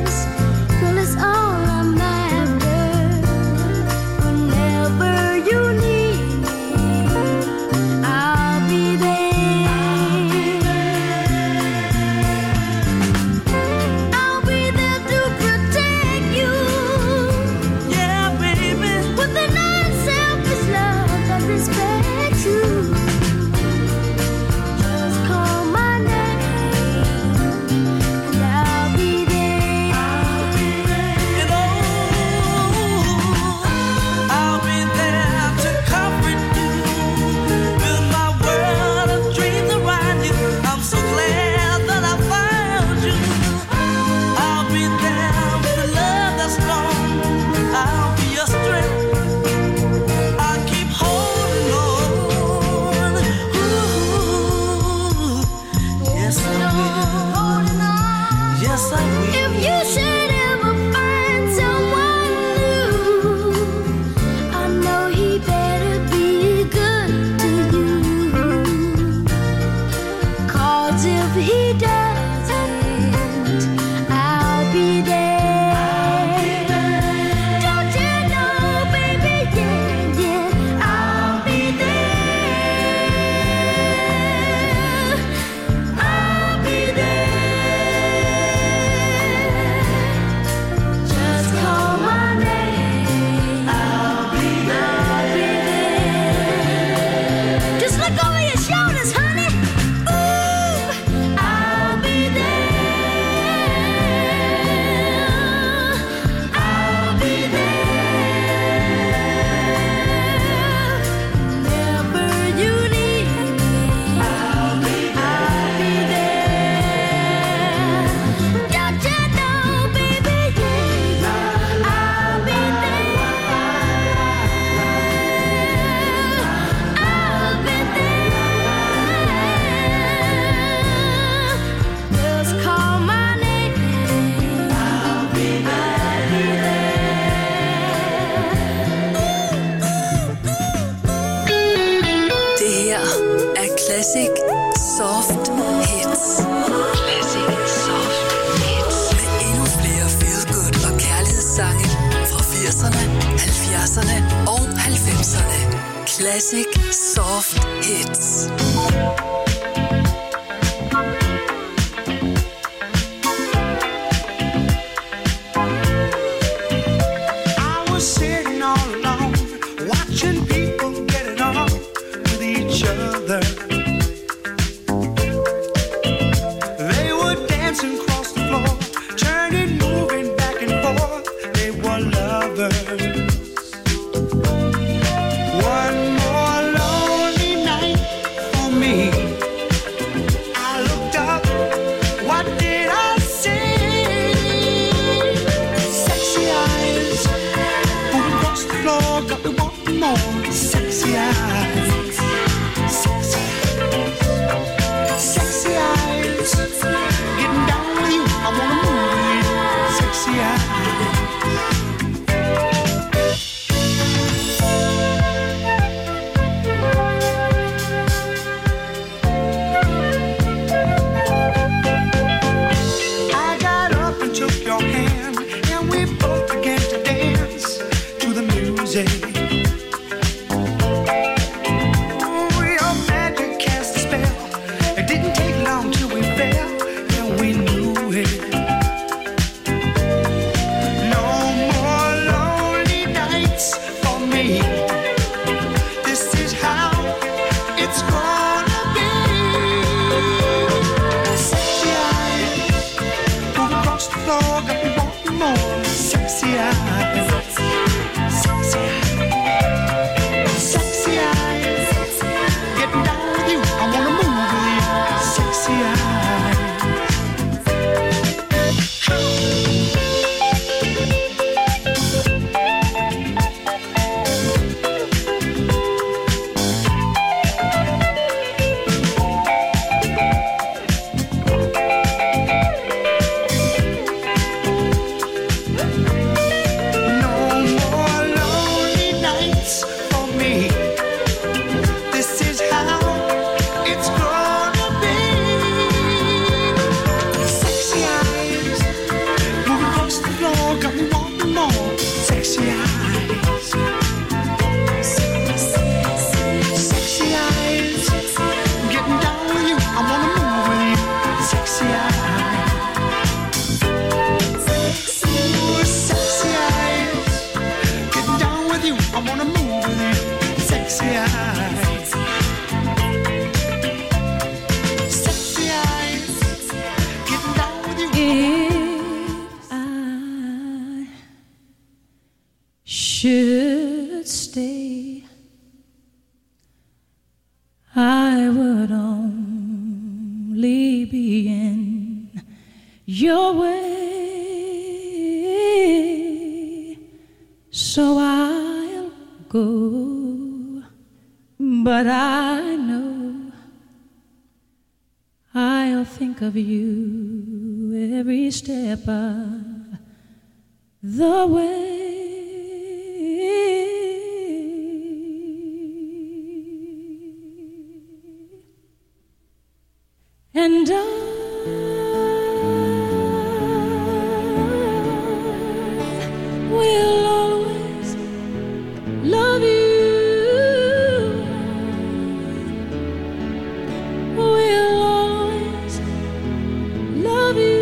Classic Soft Hits. Classic Soft Hits. Med endnu flere feel-good og kærlighedssange fra 80'erne, 70'erne og 90'erne. Classic Soft Hits. No should stay, I would only be in your way, so I'll go, but I know I'll think of you every step of the way. And I will always love you. Will always love you.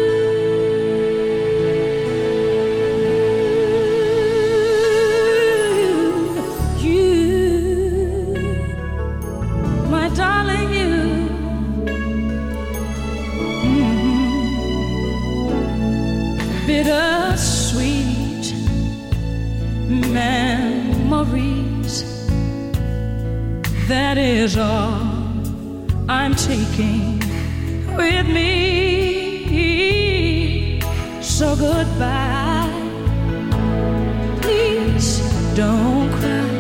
Bittersweet memories, that is all I'm taking with me. So goodbye, please don't cry.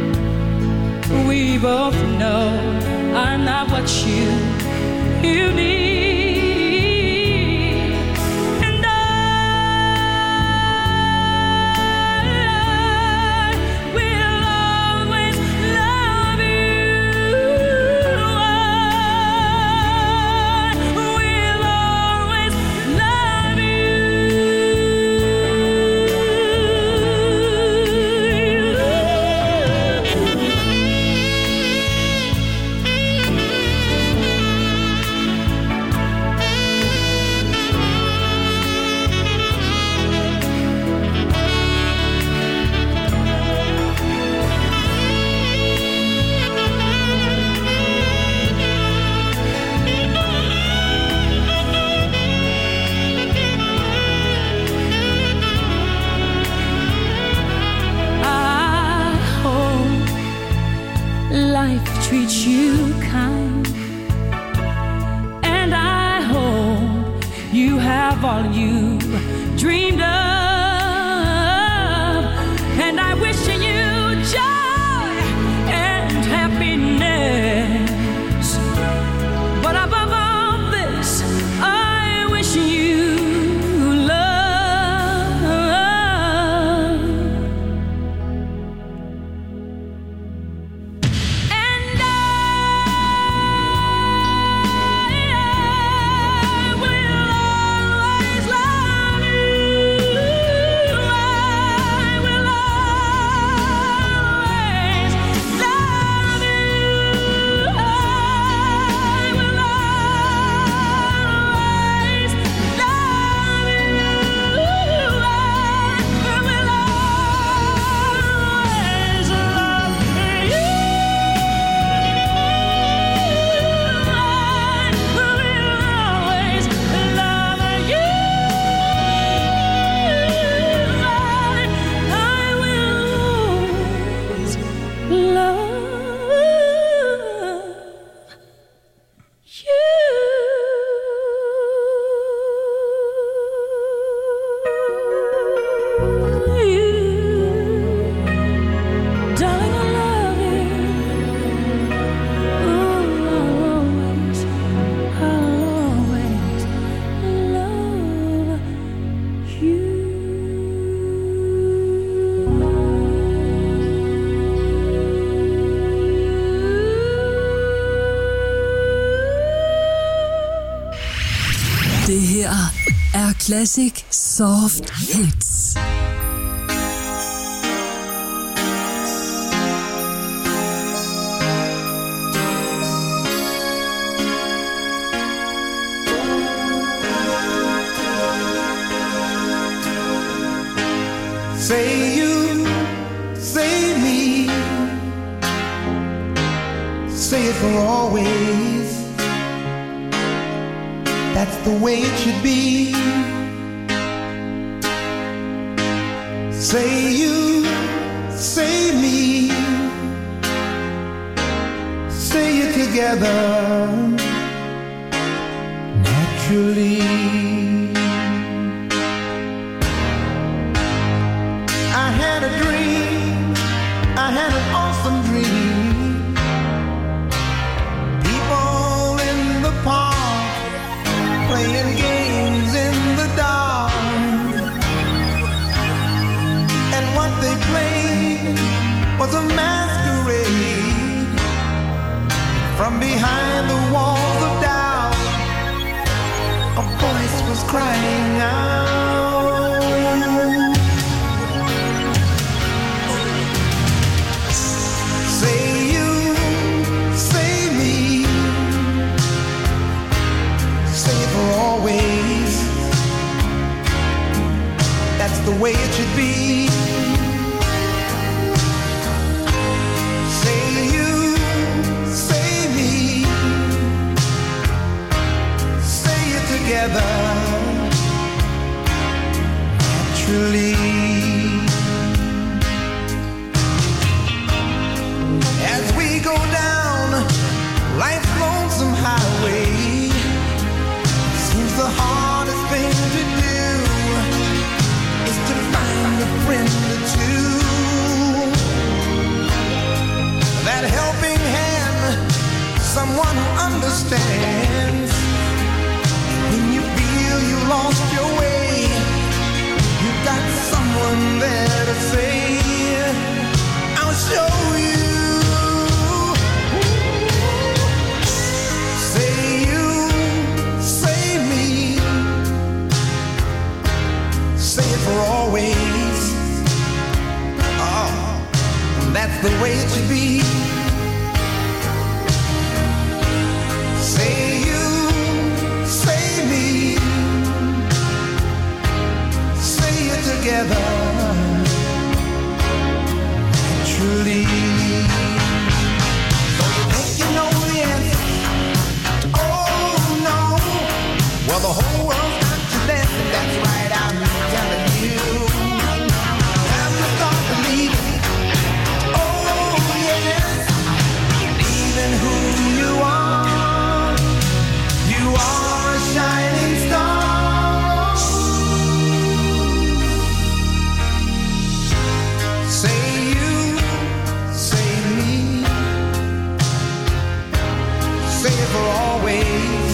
We both know I'm not what you need. Life treats you kind, and I hope you have all you dreamed of, and I wish you joy and happiness, but above all this, I wish you Det her er Classic Soft Hits. Say you, say me, say it for always. That's the way it should be. Say you, say me. Say it together naturally. I had a dream, I had an awesome dream. People in the park playing games in the dark. And what they played was a masquerade. From behind the walls of doubt, a voice was crying out. Say you, say me, say it for always. That's the way it should be. Say you, say me, say it together naturally. As we go down life's lonesome highway, seems the hardest thing to do is to find a friend or two. That helping hand, someone who understands. When you feel you lost your way, you got someone there to say, I'll show you. Say you, say me, say it for always. Oh, that's the way it should be. Say you, say me, say it together naturally. So you think you know the answer? Oh no. Well, the whole world's got to dance, and that's right, I'm telling you. Time to start believing. Oh yes, believe in who you are. You are a shining star. Say you, say me, say it for always.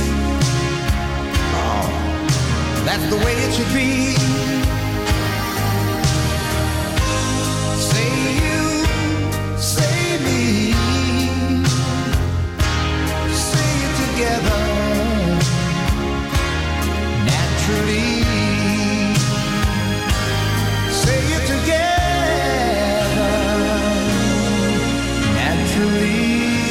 Oh, that's the way it should be. Say you, say me, say it together naturally. Say it together naturally.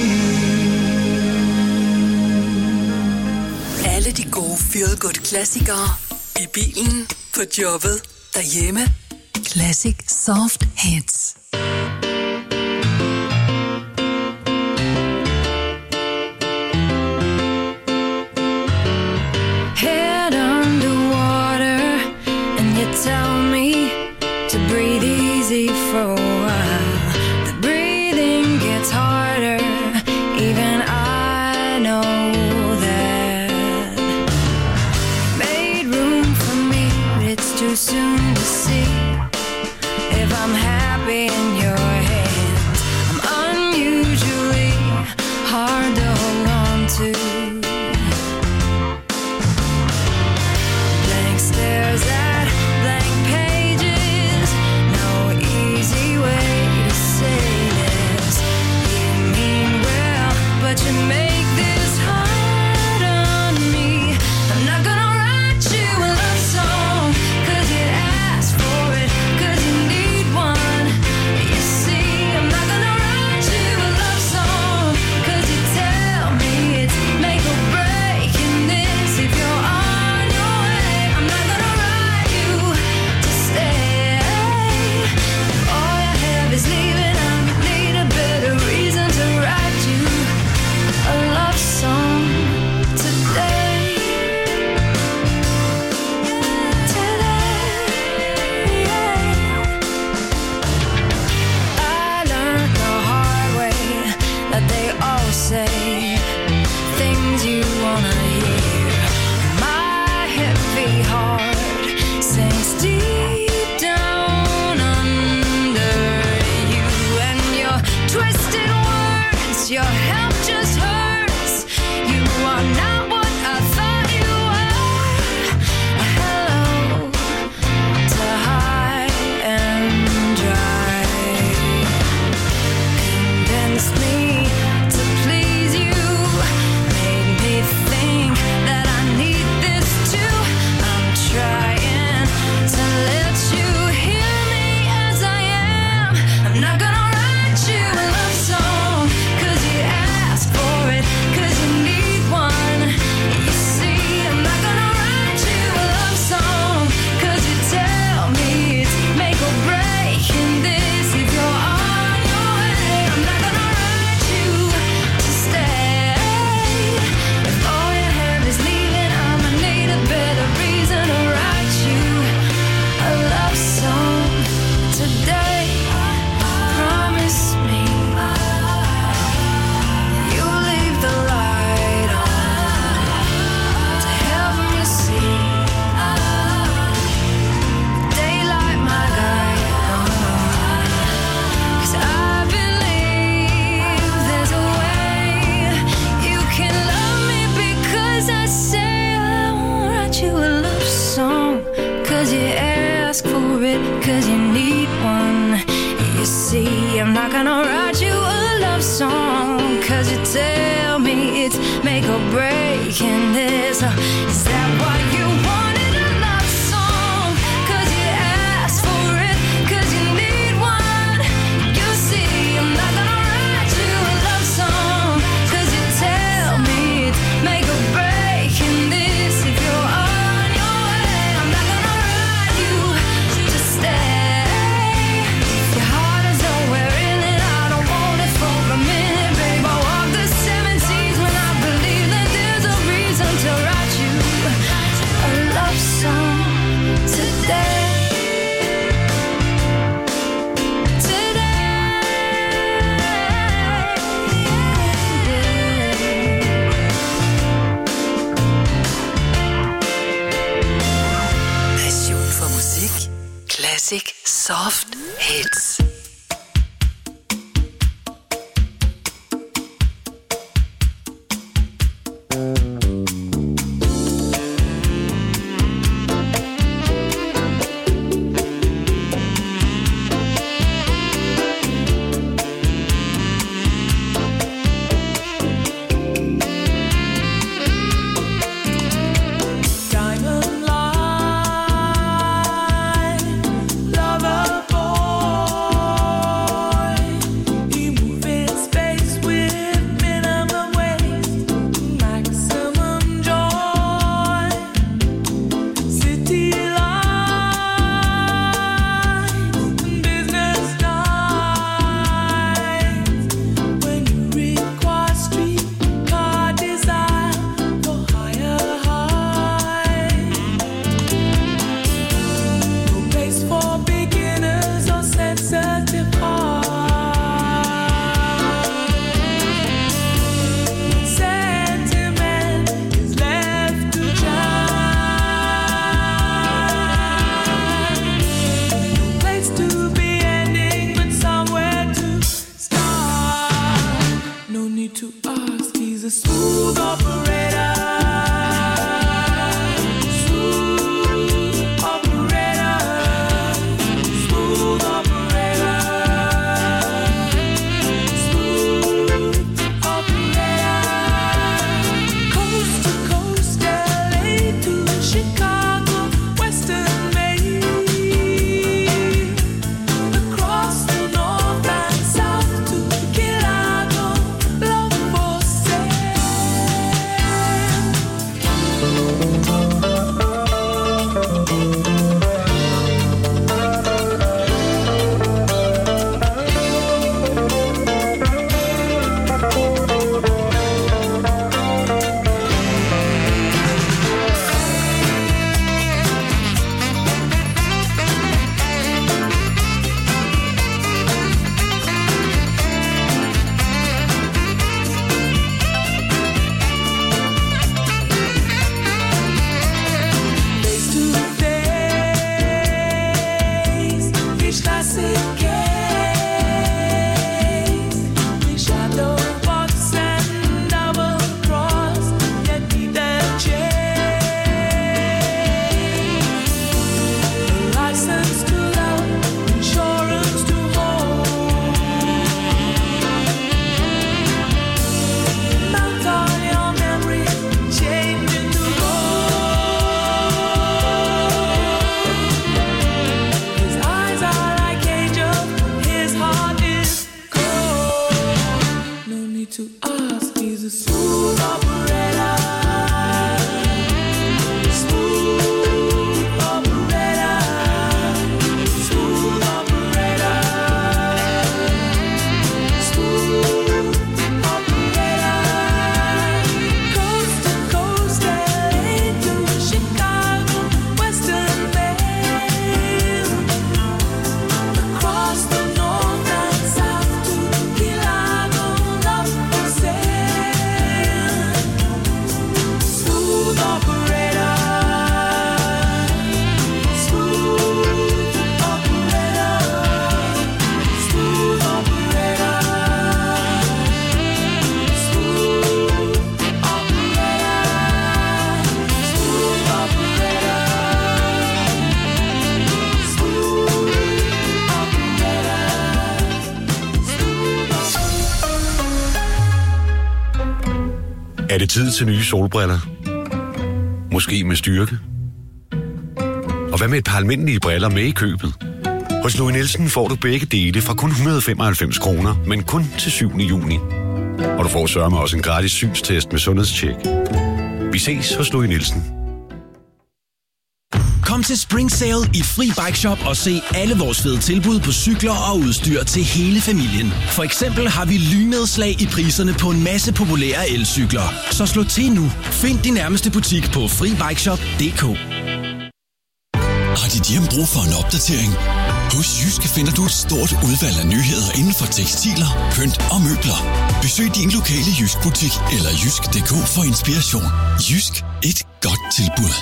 Alle de gode feel-good-klassikere i bilen, på jobbet, derhjemme. Classic Soft Hits. Head underwater, and you tell me to breathe easy for a while. The breathing gets harder, even I know that. Made room for me, but it's too soon to see if I'm happy in your for it, cause you need one. You see, I'm not gonna write you a love song, cause you tell me it's make or break, and is that why you wanted a love song? Cause you asked for it, cause you need one. You see, I'm not gonna write you a love song, cause you tell me it's make or break, and this, if you're on your way, I'm not gonna write you to stay. Your heart is nowhere in it, I don't want it for a minute, babe. I walk the 17s when I believe that there's a reason to write you a love song today. Passion for musik. Classic Soft Hits. Diamond line, lover boy. Er det tid til nye solbriller? Måske med styrke? Og hvad med et par almindelige briller med i købet? Hos Louis Nielsen får du begge dele fra kun 195 kroner, men kun til 7. juni. Og du får sørme også en gratis synstest med sundhedstjek. Vi ses hos Louis Nielsen. Kom til Spring Sale i Fri Bike Shop og se alle vores fede tilbud på cykler og udstyr til hele familien. For eksempel har vi lynedslag i priserne på en masse populære elcykler. Så slå til nu. Find din nærmeste butik på FriBikeShop.dk. Har dit hjem brug for en opdatering? Hos Jysk finder du et stort udvalg af nyheder inden for tekstiler, pynt og møbler. Besøg din lokale Jysk-butik eller jysk.dk for inspiration. Jysk. Et godt tilbud.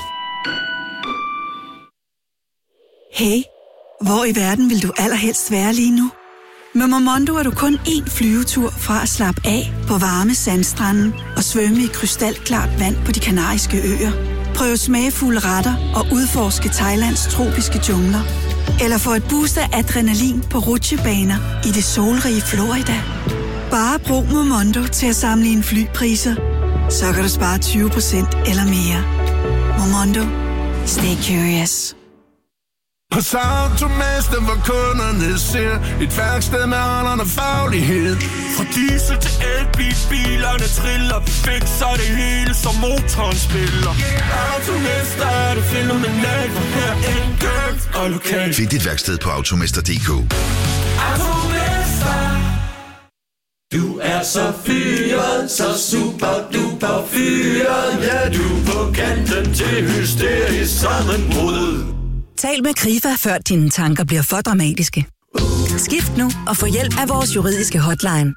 Hey, hvor i verden vil du allerhelst være lige nu? Med Momondo er du kun én flyvetur fra at slappe af på varme sandstrande og svømme i krystalklart vand på De Kanariske Øer. Prøv smagfulde retter og udforske Thailands tropiske jungler. Eller få et boost af adrenalin på rutsjebaner i det solrige Florida. Bare brug Momondo til at sammenligne flypriser. Så kan du spare 20% eller mere. Momondo. Stay curious. Hos Automester, hvor kunderne ser et værksted med holderne faglighed. Fra diesel til elbil, bilerne triller, vi fikser det hele, som motoren spiller. Automester er det fænomenalt, for her enkelt og lokalt. Find dit værksted på automester.dk. Automester. Du er så fyret, så super duper fyret. Ja, du er på kanten til hysterisk sammenbrud. Tal med Krifa, før dine tanker bliver for dramatiske. Skift nu og få hjælp af vores juridiske hotline.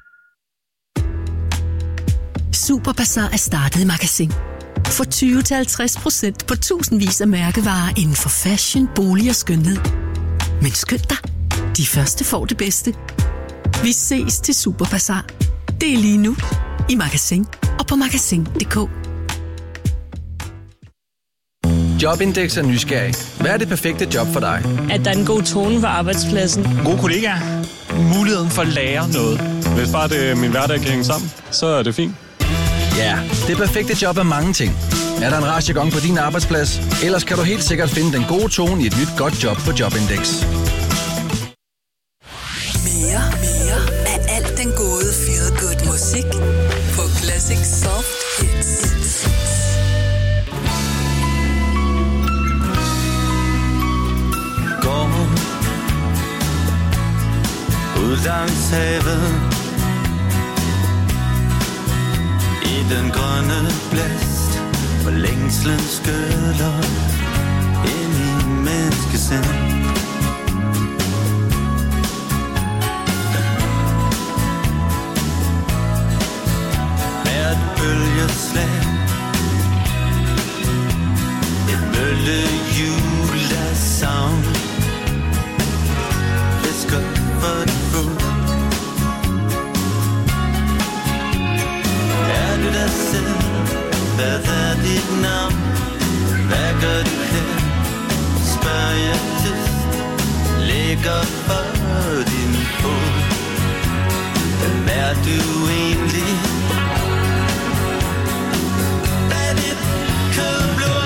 Superbazar er startet i Magasin. Få 20-50% på tusindvis af mærkevarer inden for fashion, bolig og skønhed. Men skynd dig, de første får det bedste. Vi ses til Superbazar. Det er lige nu i Magasin og på magasin.dk. Jobindex er nysgerrig. Hvad er det perfekte job for dig? At der er en god tone på arbejdspladsen. Gode kollegaer. Muligheden for at lære noget. Hvis bare det min hverdag kan hænge sammen, så er det fint. Ja, det perfekte job er mange ting. Er der en rarjargon på din arbejdsplads? Ellers kan du helt sikkert finde den gode tone i et nyt godt job på Jobindex. Mere af alt den gode feel good musik på Classic Soft Hits. Ud langs havet i den grønne blæst, hvor længslen skyller ind i menneskesind. Hvert bølgeslag, et møllehjul af savn, visker for det fod. Er du dig selv? Hvad er dit navn? Hvad gør du her? Spørger jeg tyst. Ligger for din fod. Hvem er du egentlig? Hvad er dit kødblod?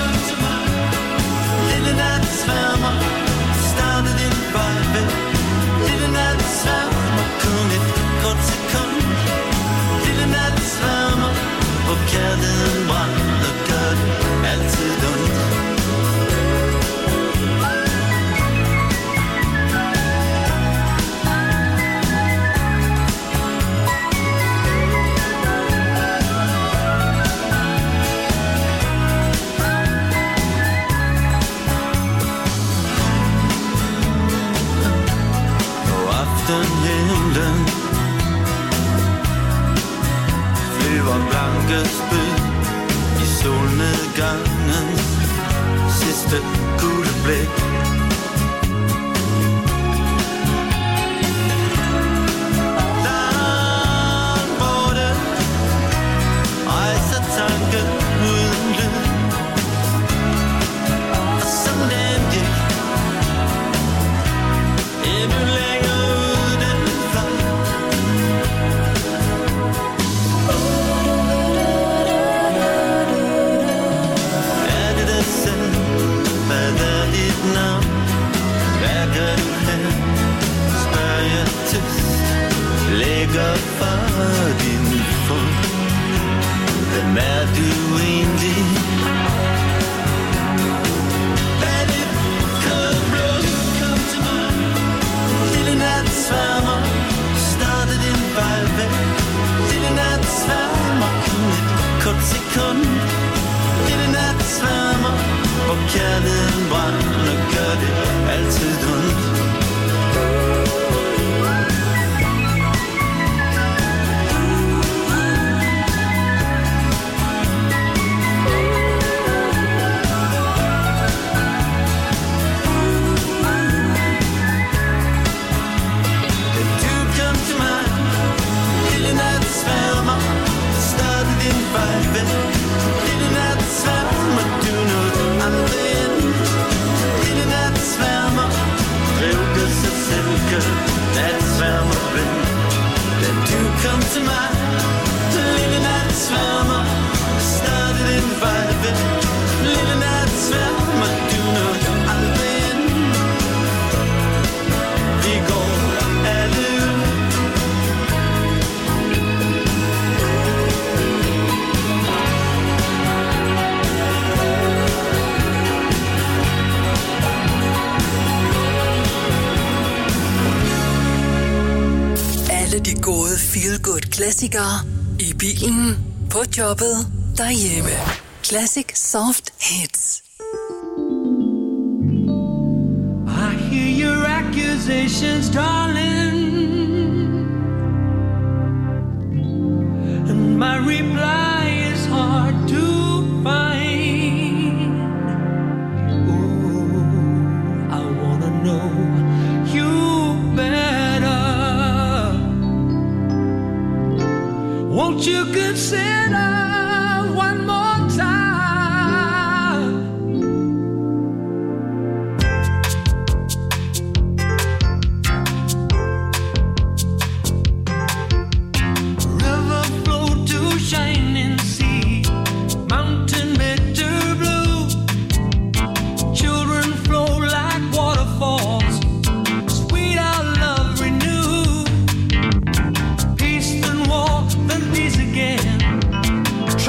Lille nat sværmer. Startede din vej. Lille nat sværmer. Kun et kort sekund. Lille nat sværmer. Hvor kærligheden brænder. Gør det altid ondt. Himlen flyver blanke spyd i solnedgangens sidste gule blik. Langt borte rejser tanken uden lyd, og som den gik endnu længere. hen? Spørger jeg tyst. Lægger for din fod. Hvem er du egentlig? Hvad det kolde blod? Kom til mig. Lille nat sværmer. Starte din vej væk. Lille nat sværmer. Et kort sekund. Lille nat sværmer. Hvor kærligheden brænder. Gør det altid ondt. Kom til mig, lille nat sværmer. Start din vej væk. Lille nat sværmer. Du når aldrig ind. Vi går alle ud. Alle de gode feel-good-klassikere i bilen, på jobbet, derhjemme. Classic Soft Hits. I hear your accusations, darling, and my reply is hard to find. Oh, I wanna know you better. Won't you consider one more time? River flow to shining sea, mountain bitter blue. Children flow like waterfalls, sweet our love renew. Peace then war, then peace again.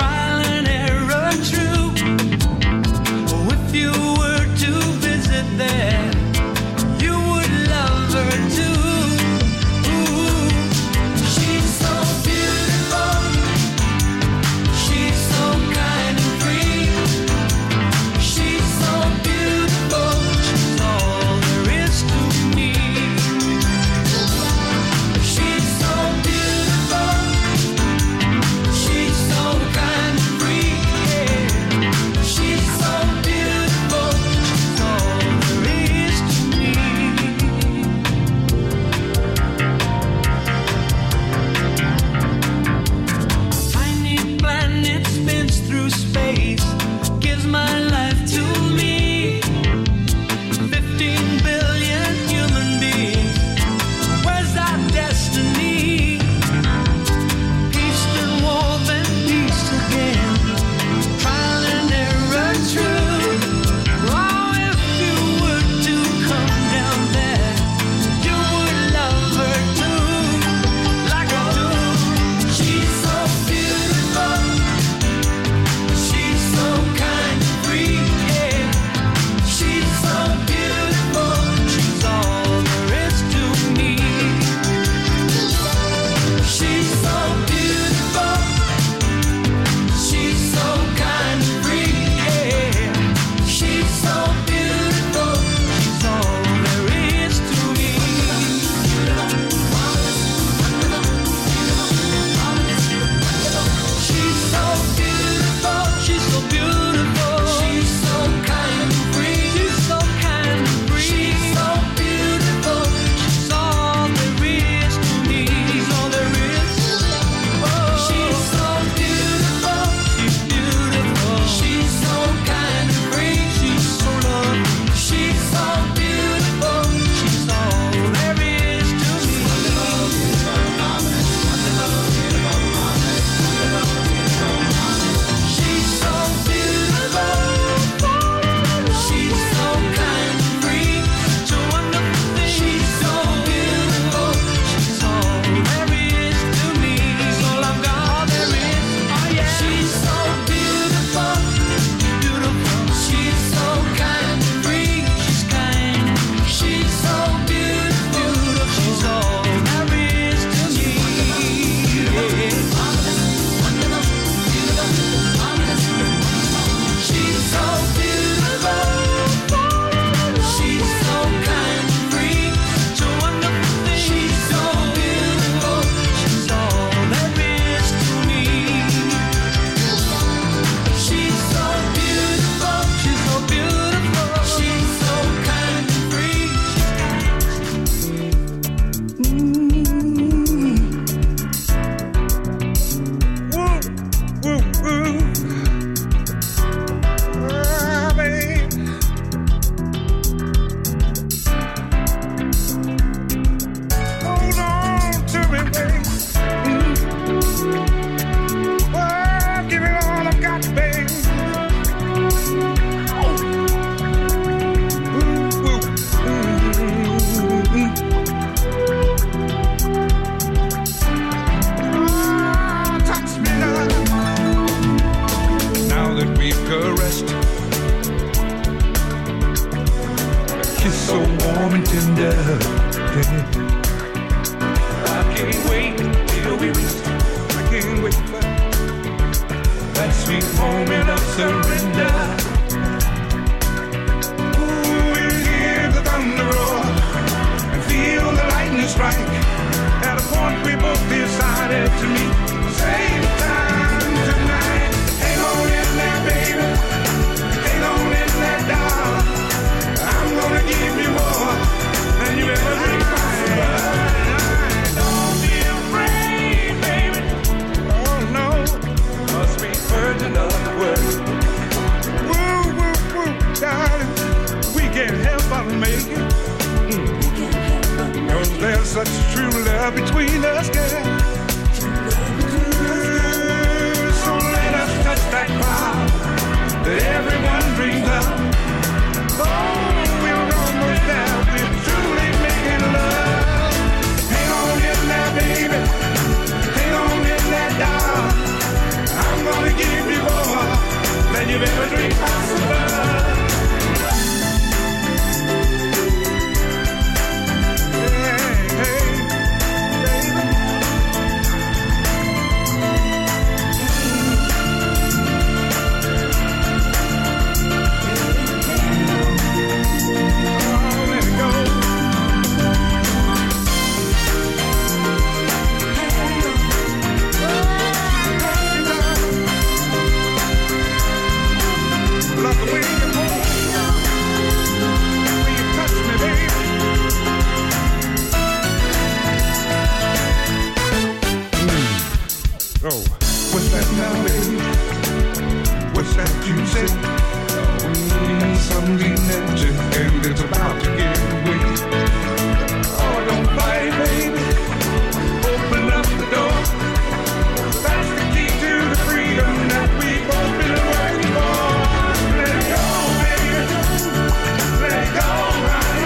warm and tender. I can't wait till we reach. I can't wait for that sweet moment of surrender. Ooh, we'll hear the thunder roar and feel the lightning strike. At a point we both decided to meet. Same time tonight. Hang on in there, baby. Hang on in there, darling. I'm gonna give you more than you ever dreamed possible. Don't be afraid, baby. Oh no, a sweet virgin of the world. Woo, woo, woo, darling. We can't help but make it. Cause there's such true love between us, girl. So let us touch that cloud that everyone dreams of. Oh, we're almost there. We're truly making love. Hang on in there, baby. Hang on in there, darling. I'm gonna give you more than you've ever dreamed possible. Oh, what's that now, baby? What's that you say? Something empty and it's about to give way. Oh, don't fight, baby. Open up the door. That's the key to the freedom that we've both been working for. Let it go, baby. Let it go, honey.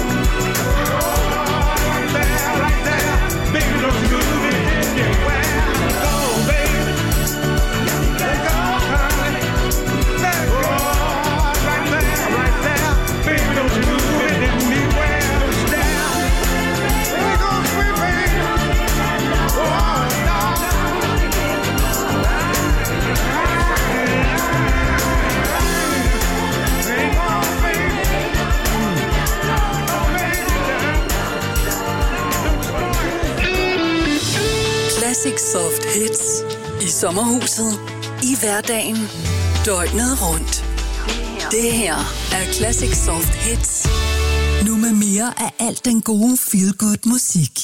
Oh, right there. Baby, don't you move it anywhere. Classic Soft Hits i sommerhuset, i hverdagen, døgnet rundt. Det her er Classic Soft Hits. Nu med mere af alt den gode feel-good musik.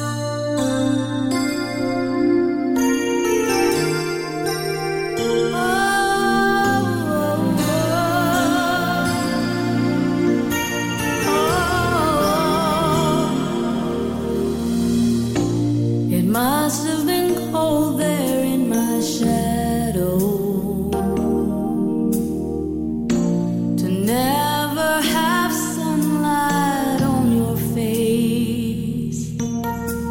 Must have been cold there in my shadow to never have sunlight on your face.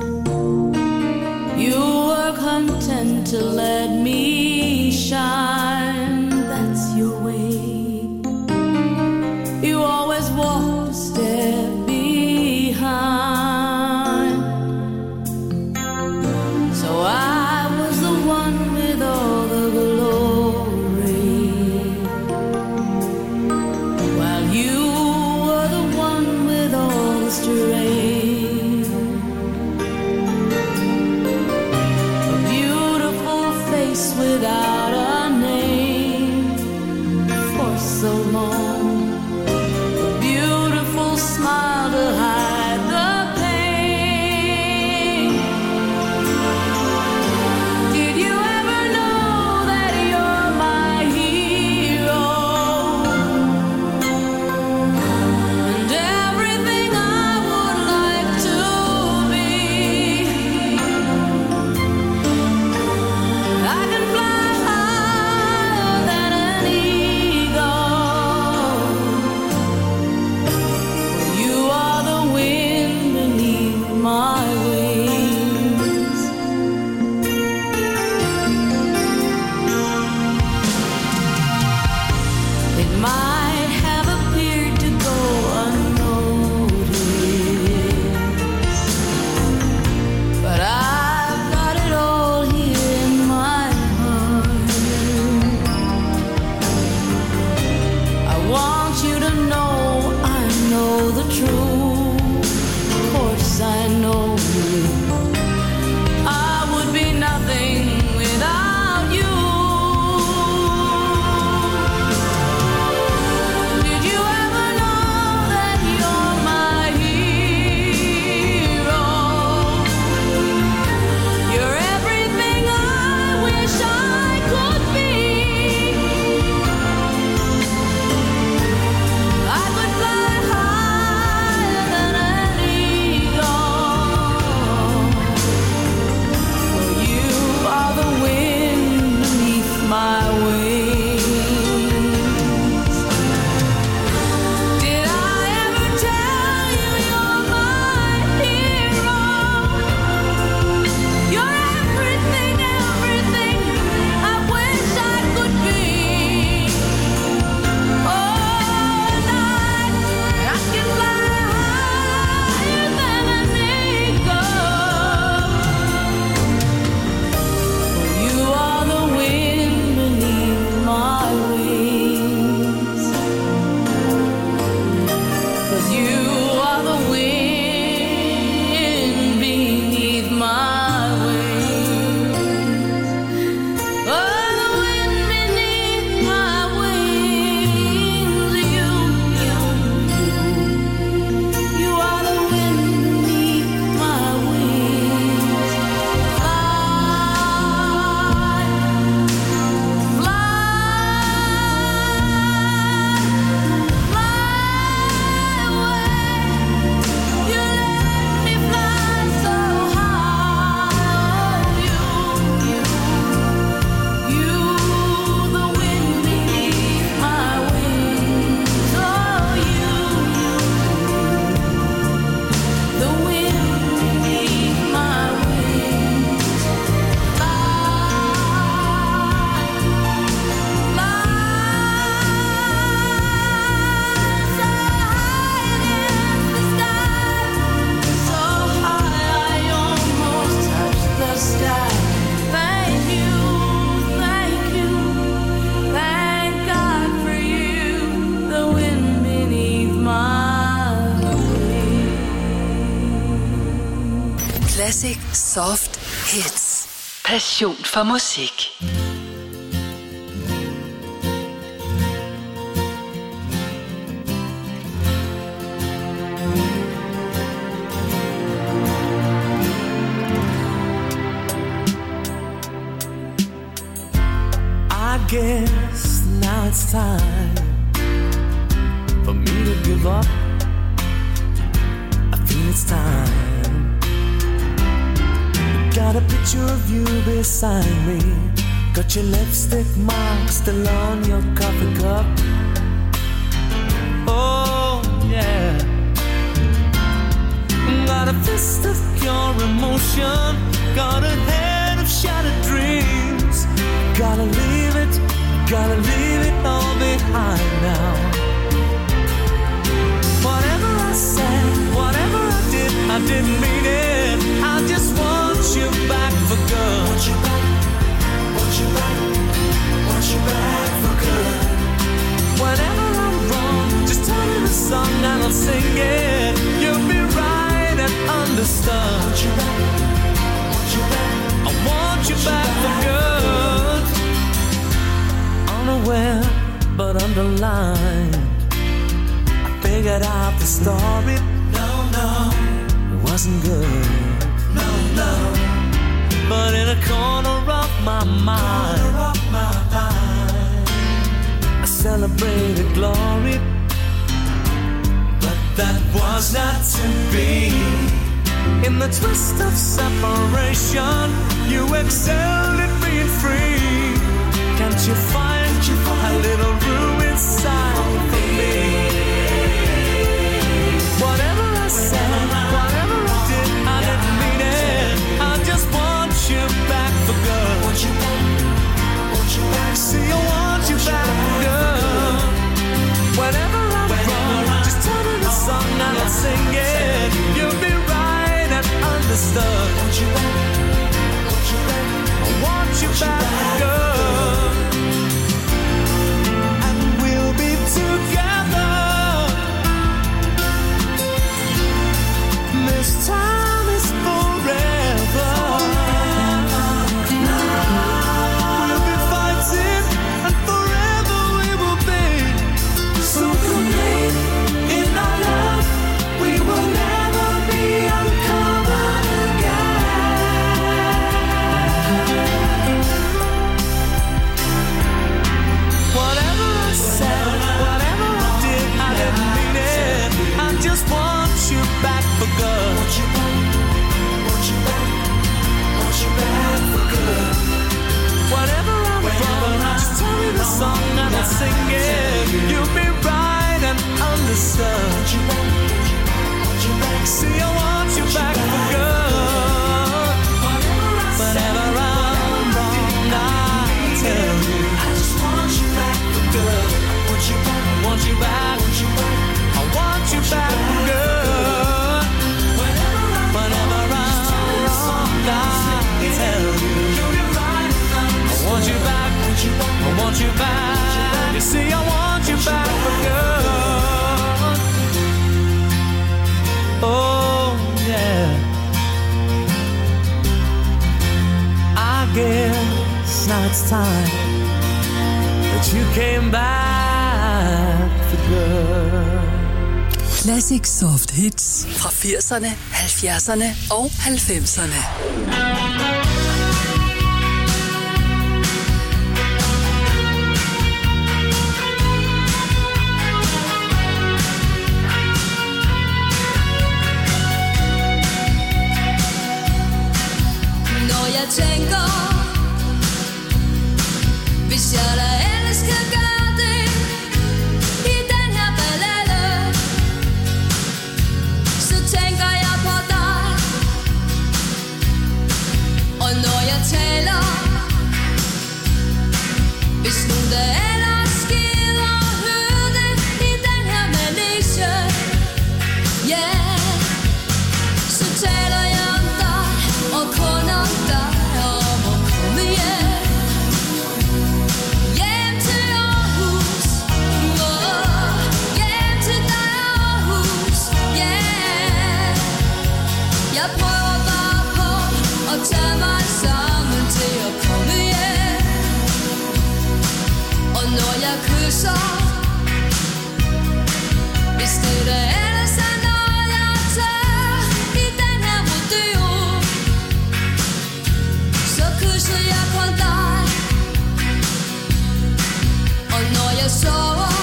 Classic Soft Hits. Passion for musik. I guess now it's time for me to give up. I feel it's time. Got a picture of you beside me. Got your lipstick mark still on your coffee cup. Oh yeah. Got a fist of pure emotion. Got a head of shattered dreams. Gotta leave it all behind now. Whatever I said, whatever I didn't mean it. I just want you back for good. Want you back, want you back, want you back for good. Whenever I'm wrong, just tell me the song and I'll sing it. You'll be right and understood. Want you back, want you back, I want you back for good. Unaware but underlined, I figured out the story. No, it wasn't good. No, but in a corner of my mind, I celebrated glory, but that was not to be. In the twist of separation, you excelled at being free. Can't you find a little room inside for me? Whatever I said, whatever I didn't mean it. I just want you back for good. Want you back, want you back. See, I want you back for good. Whenever I'm wrong, just tell me the song and I'll sing it. You'll be right and understood. Want you back, want you back. I want you back for good. And we'll be together. This time is forever. We'll be fighting and forever we will be. So complete in our love, we will never be uncovered again. Whatever I said, whatever I didn't mean it. I just want you back for good. Want you back, want you back, want you back for good. Whatever I'm wrong, just tell me the song and I'll sing it. You'll be right and understood. Want you back, want you back. See, I want you back for good. Whenever I'm wrong, I'll tell you. I just want you back for good. Want you back, want you back, want you back. I want you back for good. Whenever I'm wrong, I'll tell you. I want you back, I want you back. You see, I want you back for good. Oh, yeah. I guess now it's time that you came back for good. Classic Soft Hits fra 80'erne, 70'erne og 90'erne. Når jeg tænker, hvis jeg da ellers kan gøre det i den her ballade, så tænker jeg på dig. Og når jeg taler, hvis nu der ellers skider og hører det i den her manege, yeah, så taler jeg om dig og kun om dig. Jeg prøver bare på så. Hvis det der ellers er noget, jeg tør i den her rodeo, så kysser jeg på dig. Og når jeg sover,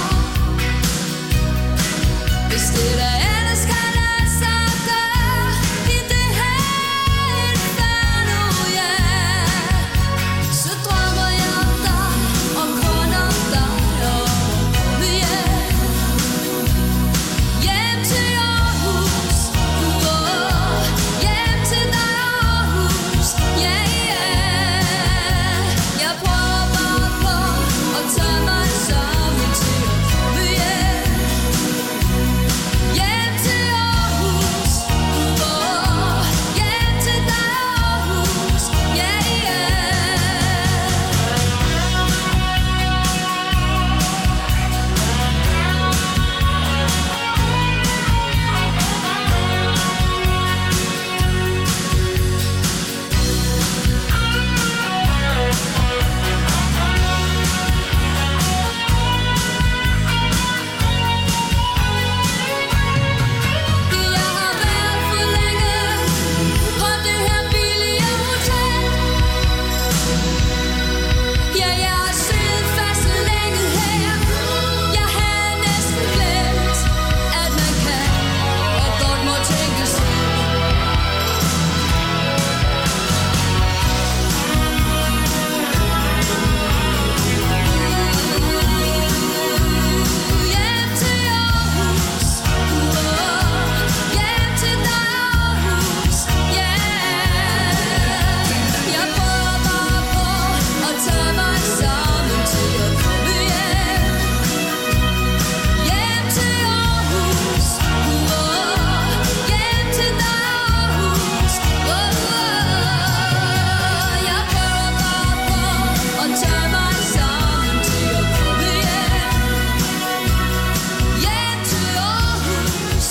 hvis det der ellers kan lade sig gøre i det her inferno, ja, så drømmer jeg om dig og kun om dig og komme hjem til Aarhus, hjem til dig Aarhus, ja, ja. Jeg prøver bare på at tage mig sammen til at komme hjem. Hjem til Aarhus, hjem til dig Aarhus, ja, ja. Jeg har været for længe på det her billige hotel. Ja, jeg har siddet fast så længe her. Jeg havde næsten glemt, at man kan og godt må tænke sig. Hjem til Aarhus, hjem til dig Aarhus, ja. Jeg prøver bare på at tage mig sammen til at komme hjem. Hjem til Aarhus, hjem til dig Aarhus, jeg prøver bare på at tage mig sammen til at komme hjem. Hjem til Aarhus.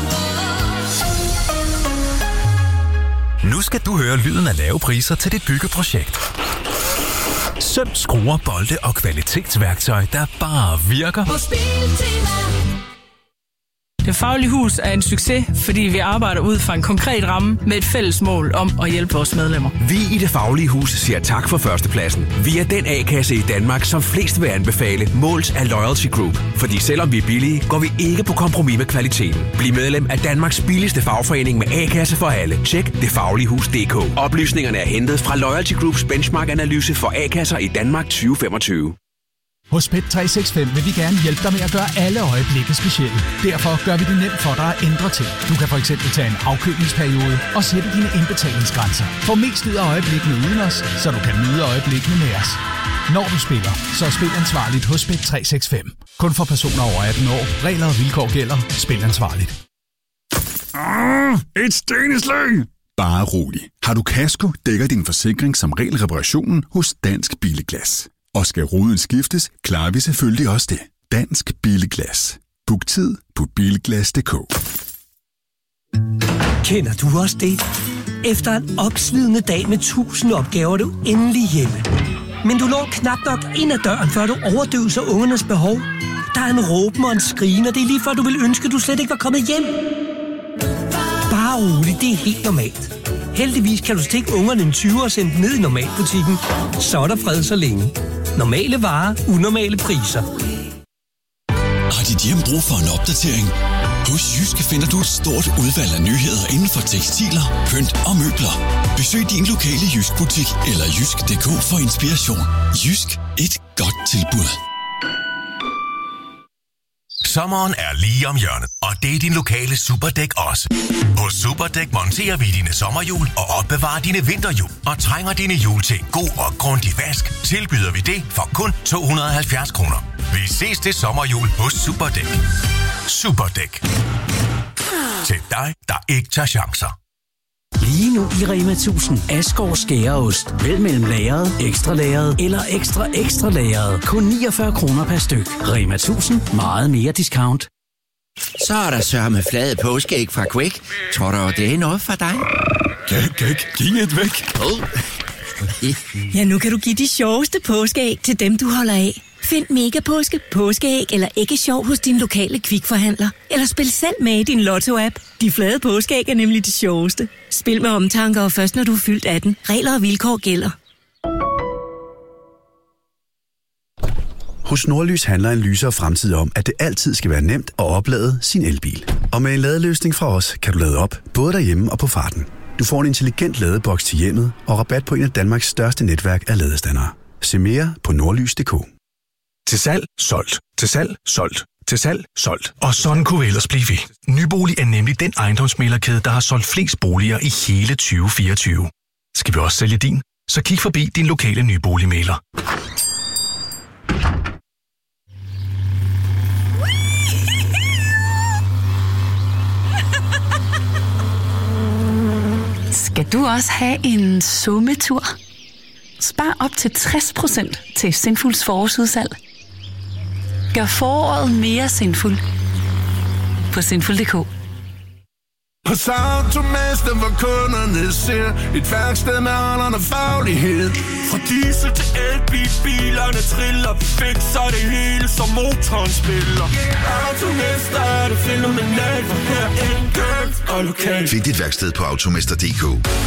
Nu skal du høre lyden af lave priser til dit byggeprojekt. Søm, skruer, bolde og kvalitetsværktøj, der bare virker. På Biltema. Det Faglige Hus er en succes, fordi vi arbejder ud fra en konkret ramme med et fælles mål om at hjælpe vores medlemmer. Vi i Det Faglige Hus siger tak for førstepladsen. Vi er den A-kasse i Danmark, som flest vil anbefale, målt af Loyalty Group. Fordi selvom vi er billige, går vi ikke på kompromis med kvaliteten. Bliv medlem af Danmarks billigste fagforening med A-kasse for alle. Tjek detfagligehus.dk. Oplysningerne er hentet fra Loyalty Groups benchmark-analyse for A-kasser i Danmark 2025. Hos Bet365 vil vi gerne hjælpe dig med at gøre alle øjeblikke specielle. Derfor gør vi det nemt for dig at ændre ting. Du kan for eksempel tage en afkøbningsperiode og sætte dine indbetalingsgrænser. Få mest ud af øjeblikkene uden os, så du kan nyde øjeblikkene med os. Når du spiller, så spil ansvarligt hos Bet365. Kun for personer over 18 år. Regler og vilkår gælder. Spil ansvarligt. Et steneslag! Bare rolig. Har du kasko, dækker din forsikring som regel reparationen hos Dansk Billeglas. Og skal ruden skiftes, klarer vi selvfølgelig også det. Dansk Billeglas. Book tid på bilglas.dk. Kender du også det? Efter en opslidende dag med 1000 opgaver er du endelig hjemme. Men du når knap nok ind ad døren, før du overdøver ungernes behov. Der er en råben og en skrigen, og det er lige før du vil ønske, at du slet ikke var kommet hjem. Bare rolig, det er helt normalt. Heldigvis kan du stikke ungerne en 20 og sende dem ned i normalbutikken. Så er der fred så længe. Normale varer, unormale priser. Har dit hjem brug for en opdatering? Hos Jyske finder du et stort udvalg af nyheder inden for tekstiler, pynt og møbler. Besøg din lokale Jysk-butik eller jysk.dk for inspiration. Jysk, et godt tilbud. Sommeren er lige om hjørnet, og det er din lokale Superdæk også. Hos Superdæk monterer vi dine sommerhjul og opbevarer dine vinterhjul. Og trænger dine hjul til en god og grundig vask, tilbyder vi det for kun 270 kroner. Vi ses til sommerhjul hos Superdæk. Superdæk. Til dig, der ikke tager chancer. Lige nu i Rema 1000 Asgaard Skæreost. Vælg mellem lagret, ekstra lagret eller ekstra lagret. Kun 49 kroner per styk. Rema 1000. Meget mere discount. Så er der sørme flade påskeæg fra Quick. Tror du, det er noget for dig? Giv et væk. Ja, nu kan du give de sjoveste påskeæg til dem, du holder af. Find Mega Påske, påskeæg eller æggesjov hos din lokale Kvikforhandler. Eller spil selv med i din Lotto-app. De flade påskeæg er nemlig de sjoveste. Spil med omtanke og først når du er fyldt 18. Regler og vilkår gælder. Hos Nordlys handler en lysere fremtid om, at det altid skal være nemt at oplade sin elbil. Og med en ladeløsning fra os, kan du lade op, både derhjemme og på farten. Du får en intelligent ladeboks til hjemmet og rabat på en af Danmarks største netværk af ladestandere. Se mere på nordlys.dk. Til salg, solgt. Til salg, solgt. Til salg, solgt. Og sådan kunne vi ellers blive ved. Nybolig er nemlig den ejendomsmæglerkæde, der har solgt flest boliger i hele 2024. Skal vi også sælge din? Så kig forbi din lokale nyboligmægler. Skal du også have en sommetur? Spar op til 60% til Sinfuls forårsudsalg. Gør foråret mere sinful på sinful.dk. Hos Automester, hvor kunderne ser et værksted med aldrende faglighed. Fra diesel til elbil, bilerne triller, vi fikser det hele, som motoren spiller. Automester er det fænomenalt, for her enkelt og lokalt. Find dit værksted på automester.dk.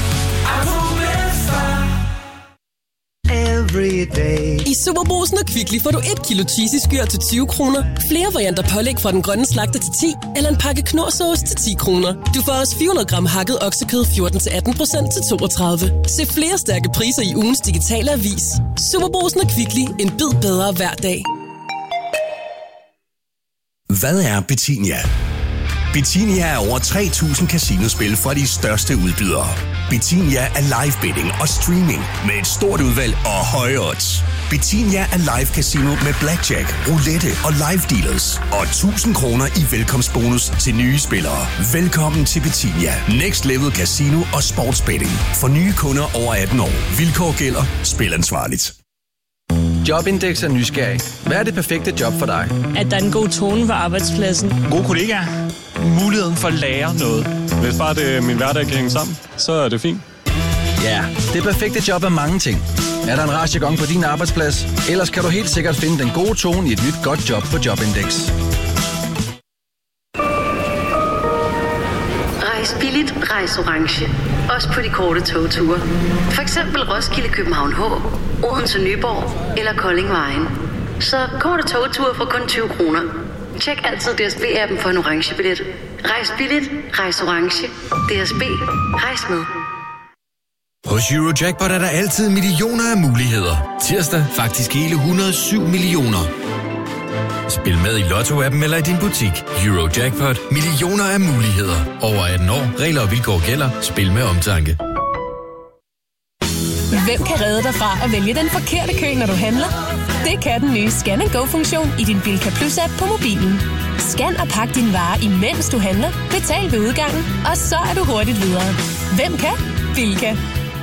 I Superbrugsen og Kvickly får du 1 kilo cheesy skyr til 20 kroner, flere varianter pålæg fra den grønne slagter til 10, eller en pakke knorrsauce til 10 kroner. Du får også 400 gram hakket oksekød 14-18% til 32. Se flere stærke priser i ugens digitale avis. Superbrugsen og Kvickly. En bid bedre hver dag. Hvad er Betinia? Betinia er over 3.000 casinospil fra de største udbydere. Betinia er live betting og streaming med et stort udvalg og høje odds. Betinia er live casino med blackjack, roulette og live dealers. Og 1.000 kroner i velkomstbonus til nye spillere. Velkommen til Betinia. Next level casino og sportsbetting. For nye kunder over 18 år. Vilkår gælder. Spil ansvarligt. Jobindex er nysgerrig. Hvad er det perfekte job for dig? At der er en god tone på arbejdspladsen. Gode kollegaer. Muligheden for at lære noget. Hvis bare det min hverdag kan hænge sammen, så er det fint. Ja, det perfekte job er mange ting. Er der en rar jargon på din arbejdsplads? Ellers kan du helt sikkert finde den gode tone i et nyt godt job på Jobindex. Rejs billigt, rejs orange. Også på de korte togture. For eksempel Roskilde, København H, Odense, Nyborg eller Kolding Vejen. Så korte togture for kun 20 kroner. Tjek altid DSB-appen for en orange billet. Rejs billigt, rejs orange. DSB, rejs med. Hos Eurojackpot er der altid millioner af muligheder. Tirsdag faktisk hele 107 millioner. Spil med i Lotto-appen eller i din butik. Eurojackpot. Millioner af muligheder. Over 18 år. Regler og vilkår gælder. Spil med omtanke. Hvem kan redde dig fra at vælge den forkerte kø, når du handler? Det kan den nye Scan & Go-funktion i din Bilka Plus-app på mobilen. Scan og pak din varer, imens du handler. Betal ved udgangen, og så er du hurtigt videre. Hvem kan? Bilka.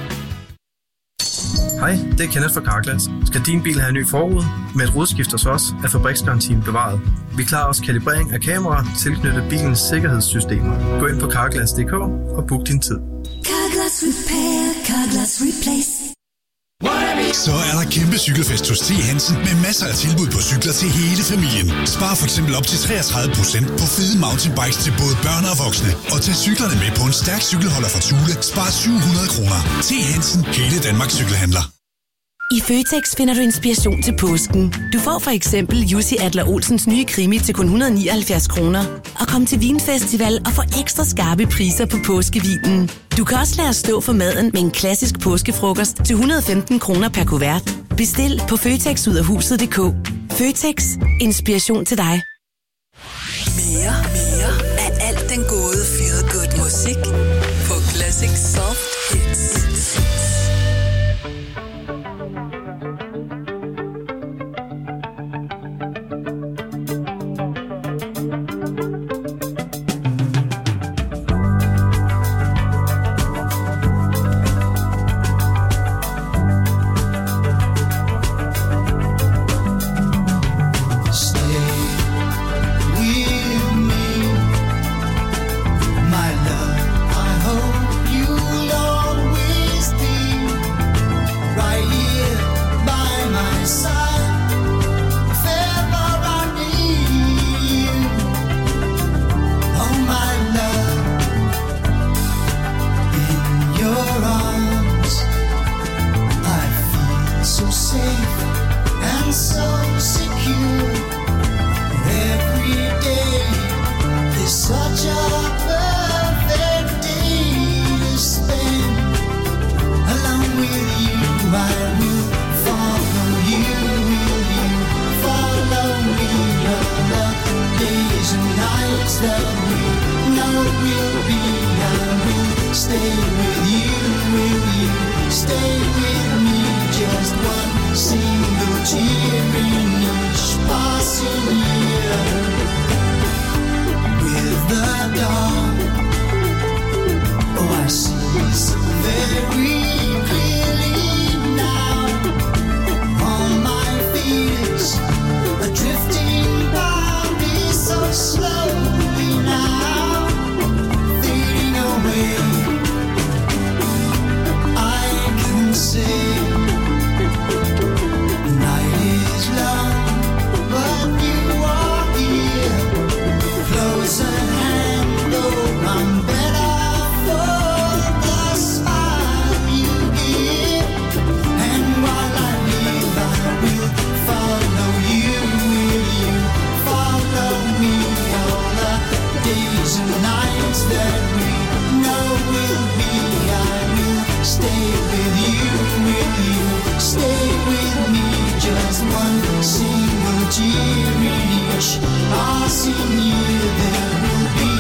Hej, det er Kenneth fra Carglass. Skal din bil have en ny forrude? Med et rodskift hos os er fabriksgarantien bevaret. Vi klarer også kalibrering af kameraer tilknyttet bilens sikkerhedssystemer. Gå ind på carglass.dk og book din tid. Carglass Repair, Carglass Replace. Så er der kæmpe cykelfest hos T. Hansen med masser af tilbud på cykler til hele familien. Spar for eksempel op til 33% på fede mountainbikes til både børn og voksne. Og tag cyklerne med på en stærk cykelholder fra Thule. Spar 700 kroner. T. Hansen, hele Danmarks cykelhandler. I Føtex finder du inspiration til påsken. Du får for eksempel Jussi Adler-Olsens nye krimi til kun 179 kroner. Og kom til Vinfestival og få ekstra skarpe priser på påskevinen. Du kan også lade os stå for maden med en klassisk påskefrokost til 115 kroner per kuvert. Bestil på føtexudafhuset.dk. Føtex. Inspiration til dig. Mere af alt den gode feel good musik på Classic Soft Hits. My love, I hope you'll always be stay with you, stay with me. Just one single tear in each passing year. With the dawn, oh, I see so very clearly now. All my fears are drifting by me so slowly now, fading away. I can say night is long, but you are here, close at hand, though I'm better for the smile you give. And while I live, I will follow you, will you follow me? All the days and nights that we know will be, I will stay with you, will you stay with me? Just one single tear in each passing year there will be.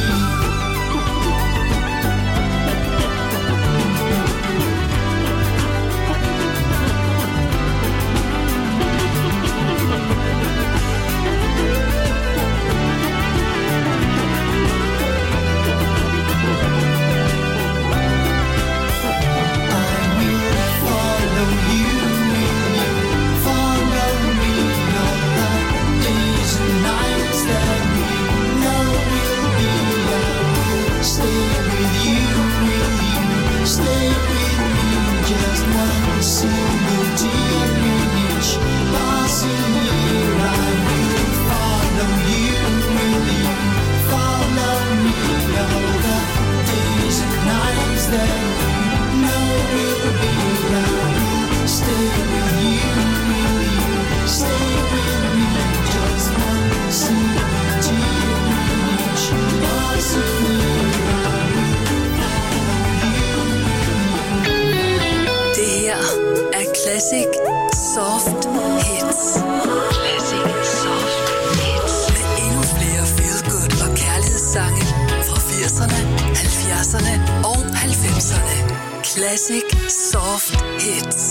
Classic Soft Hits. Classic Soft Hits. Med endnu flere feel-good og kærlighedssange fra 80'erne, 70'erne og 90'erne. Classic Soft Hits.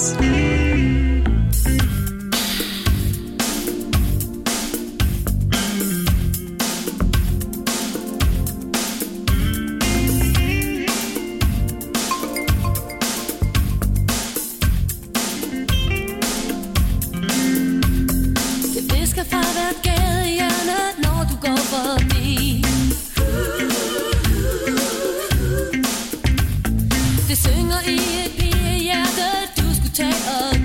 Det synger i et pigehjerte, du skulle tage og